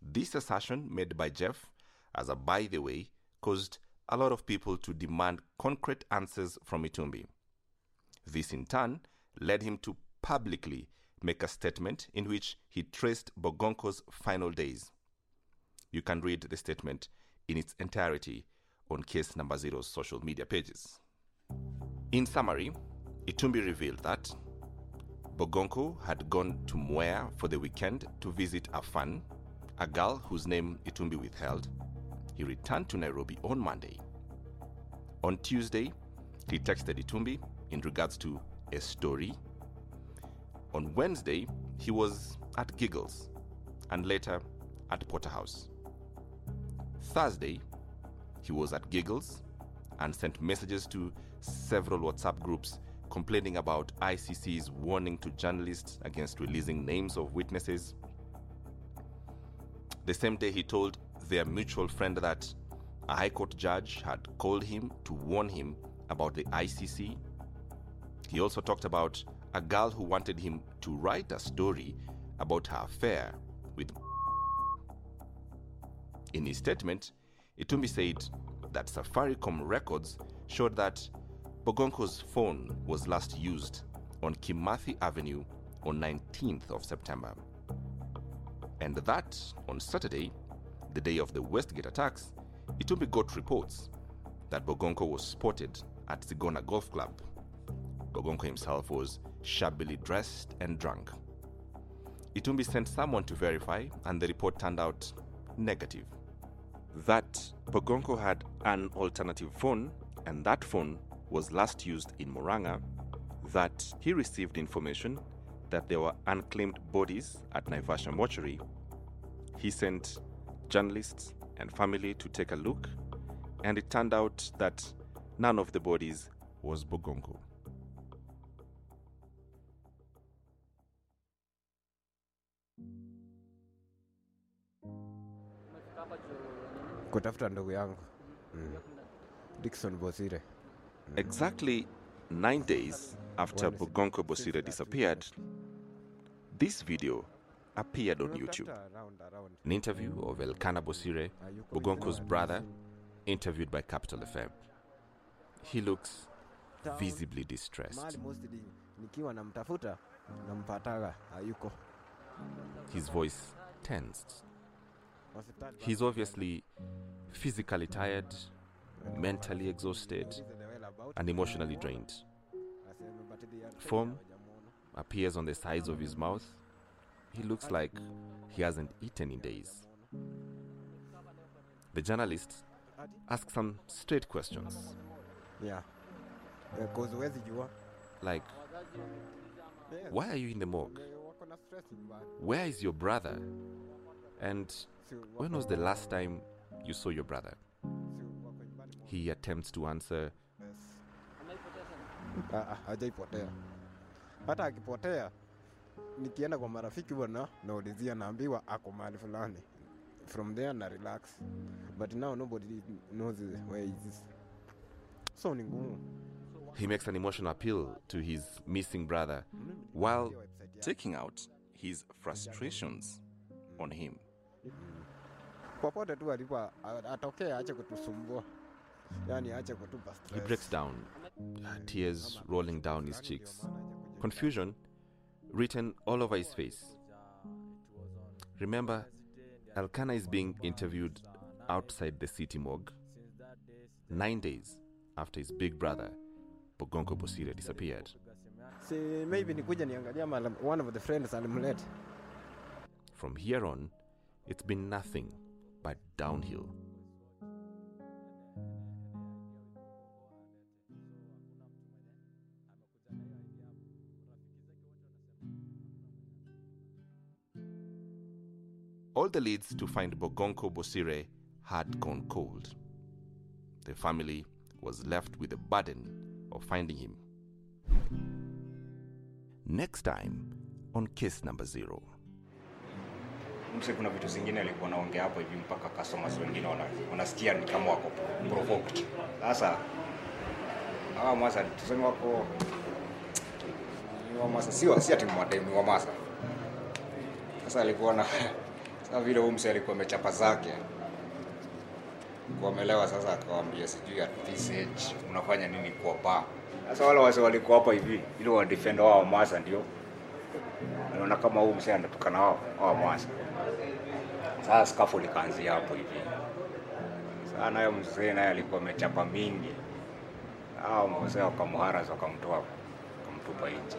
[SPEAKER 27] This assertion made by Jeff, as a by the way, caused a lot of people to demand concrete answers from Itumbi. This in turn led him to publicly make a statement in which he traced Bogonko's final days. You can read the statement in its entirety on Case Number Zero's social media pages. In summary, Itumbi revealed that Bogonko had gone to Mwea for the weekend to visit a fan, a girl whose name Itumbi withheld. He returned to Nairobi on Monday. On Tuesday, he texted Itumbi in regards to a story. On Wednesday, he was at Giggles and later at Porterhouse. Thursday, he was at Giggles and sent messages to several WhatsApp groups complaining about I C C's warning to journalists against releasing names of witnesses. The same day, he told their mutual friend that a High Court judge had called him to warn him about the I C C. He also talked about a girl who wanted him to write a story about her affair with. In his statement, Itumbi said that Safaricom records showed that Bogonko's phone was last used on Kimathi Avenue on nineteenth of September. And that on Saturday, the day of the Westgate attacks, Itumbi got reports that Bogonko was spotted at Sigona Golf Club. Bogonko himself was shabbily dressed and drunk. Itumbi sent someone to verify, and the report turned out negative. That Bogonko had an alternative phone, and that phone was last used in Murang'a. That he received information that there were unclaimed bodies at Naivasha mortuary. He sent journalists and family to take a look, and it turned out that none of the bodies was Bogonko.
[SPEAKER 1] Kutafuta ndugu yangu mm. Dickson Bosire.
[SPEAKER 27] Exactly nine days after Bogonko Bosire disappeared, this video appeared on YouTube. An interview of Elkanah Bosire, Bogonko's brother, interviewed by Capital F M. He looks visibly distressed. His voice tensed. He's obviously physically tired, mentally exhausted, and emotionally drained. Foam appears on the sides of his mouth. He looks like he hasn't eaten in days. The journalist asks some straight questions.
[SPEAKER 1] Yeah.
[SPEAKER 27] Like, why are you in the morgue? Where is your brother? And when was the last time you saw your brother? He attempts to answer.
[SPEAKER 1] Hajaipotea. Hata akipotea nikienda kwa marafiki bwana naulizia naambiwa ako mahali fulani. From there na relax. But now nobody knows where he is. So ni ngumu.
[SPEAKER 27] He makes an emotional appeal to his missing brother while taking out his frustrations on him.
[SPEAKER 1] Popote tu alipo atokea aache kutusumbua. Yaani aache kutupa stress.
[SPEAKER 27] He breaks down, tears rolling down his cheeks. Confusion written all over his face. Remember, Elkanah is being interviewed outside the city morgue nine days after his big brother, Bogonko Bosire, disappeared.
[SPEAKER 1] See, maybe nikuja niangalia one of the friends alimleta.
[SPEAKER 27] From here on, it's been nothing but downhill. All the leads to find Bogonko Bosire had gone cold. The family was left with the burden of finding him. Next time on Case Number Zero.
[SPEAKER 24] Mse kuna vitu zingine alikuwa naongea hapo hivi mpaka customers wengine wanasikia ni kama wako provoked. Sasa hawa masa tuseme wako ni wa masa sio si ati mwademu wa masa. Sasa alikuwa na Sasa vile huyu mse alikuwa amechapa zake kuamelewa, sasa akawaambia sijui at this age unafanya nini kwa bar. Sasa wale wase walikuwa hapa hivi ili wa defend wao Masa, ndio naona kama huyu mse anatoka na wao wao Masa. Sasa scaffold ikaanzia hapo hivi. Sasa naye mzee naye alikuwa amechapa mingi, hao mzee wakamhara wakamtoa wakamtupa nje.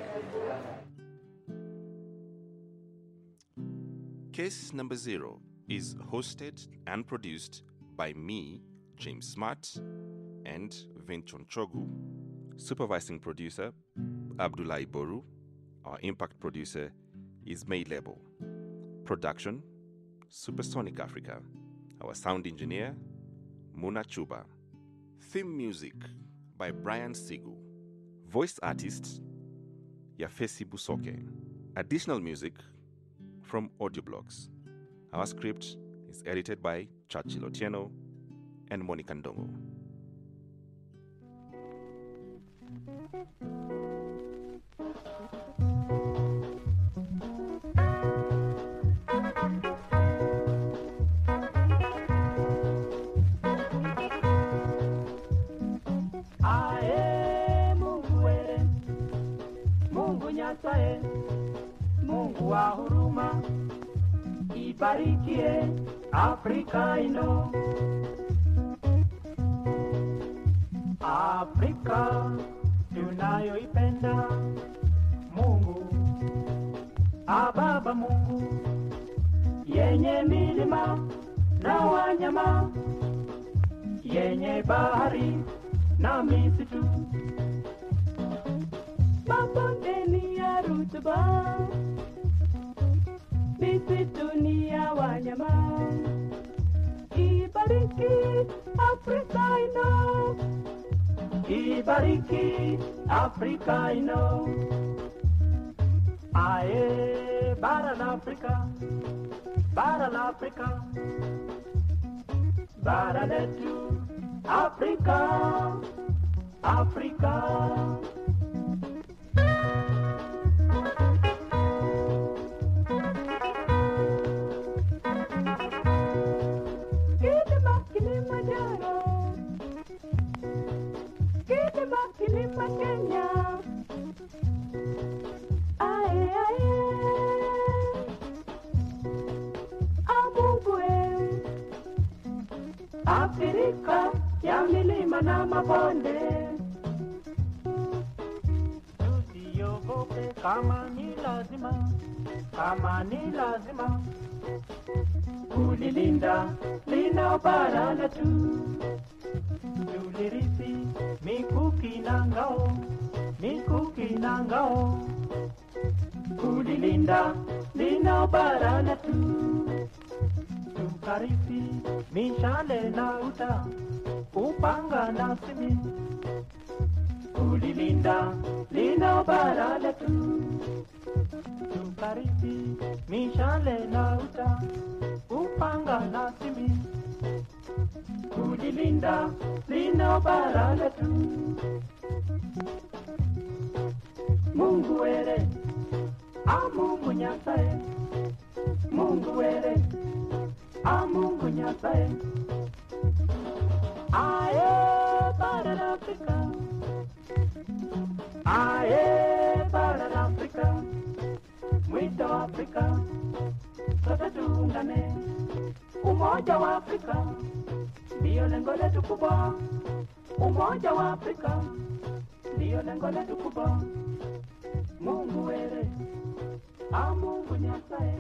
[SPEAKER 27] Case number zero is hosted and produced by me, James Smart, and Vincent Chogu. Supervising producer, Abdullah Iboru. Our impact producer is May Lebo. Production, Supersonic Africa. Our sound engineer, Muna Chuba. Theme music by Brian Sigu. Voice artist, Yafesi Busoke. Additional music from Audioblogs. Our script is edited by Churchill Otieno and Monica Ndongo.
[SPEAKER 10] Ae Mungu were, Mungu nyasaye, Mungu wa huruma, ibarikie Afrika ino. Afrika tunayoipenda, Mungu ababa, Mungu yenye milima na wanyama, yenye bahari na misitu, mabondeni ya rutuba, misitu ni ya wanyama. Ibariki Afrika ino, ibariki Afrika ino. Ae bara la Afrika, bara la Afrika, bara letu Afrika, Afrika. Kilima Kilimanjaro, Kilima Kilima Kenya. Ae ae, Amungwe, Afrika ya milima na mabonde. Tusiogope kama ni lazima, kama ni lazima kulilinda lina bara letu. Tulirithi mikuki na ngao, mikuki na ngao, kulilinda lina bara letu. Tukarithi mishale na uta, upanga na simi, kulilinda lina bara letu. Tukarithi mishale na uta, upanga na simi, kulilinda lina bara letu. Mungu were, a Mungu nyasaye, Mungu were, a Mungu nyasaye. Ae bara la Afrika, ae bara la Afrika, mwito wa Afrika, sote tuungane. Umoja wa Afrika ndio lengo letu kubwa, Umoja wa Afrika ndio lengo letu kubwa. Mungu were, a Mungu nyasaye.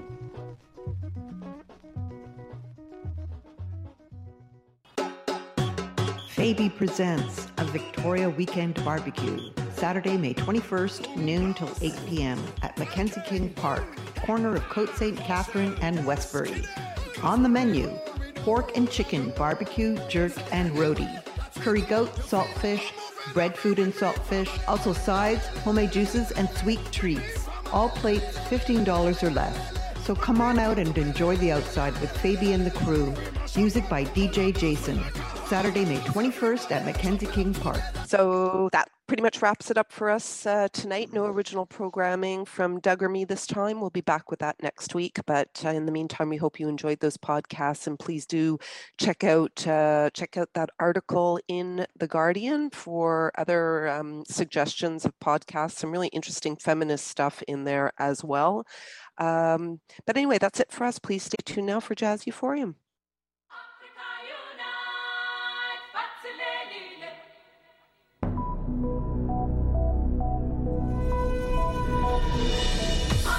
[SPEAKER 5] Fabi presents a Victoria Weekend Barbecue, Saturday, May twenty-first, noon till eight p.m. at Mackenzie King Park, corner of Côte Saint Catherine and Westbury. On the menu, pork and chicken, barbecue, jerk, and roti. Curry goat, saltfish, bread food and saltfish, also sides, homemade juices, and sweet treats. All plates fifteen dollars or less. So come on out and enjoy the outside with Fabi and the crew. Music by D J Jason. Saturday, May twenty-first at Mackenzie King Park.
[SPEAKER 6] So that pretty much wraps it up for us uh, tonight. No original programming from Doug or me this time. We'll be back with that next week. But uh, in the meantime, we hope you enjoyed those podcasts, and please do check out uh, check out that article in The Guardian for other um, suggestions of podcasts. Some really interesting feminist stuff in there as well. Um, but anyway, that's it for us. Please stay tuned now for Jazz Euphorium.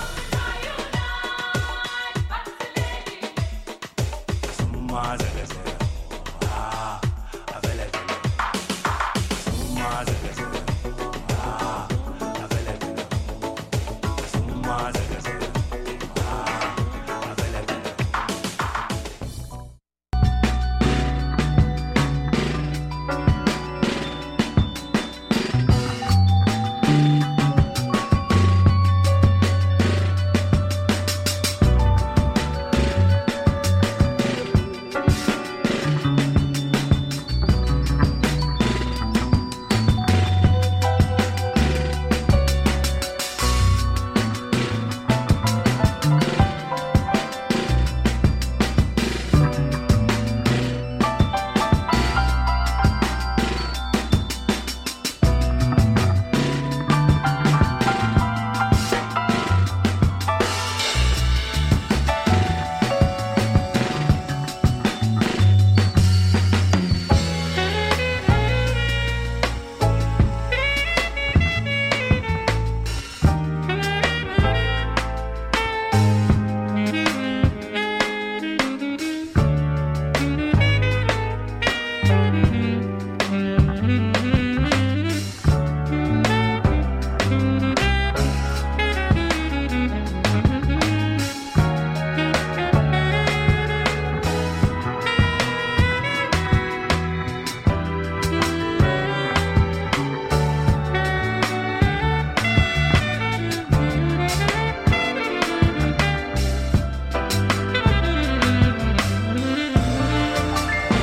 [SPEAKER 7] Mazalese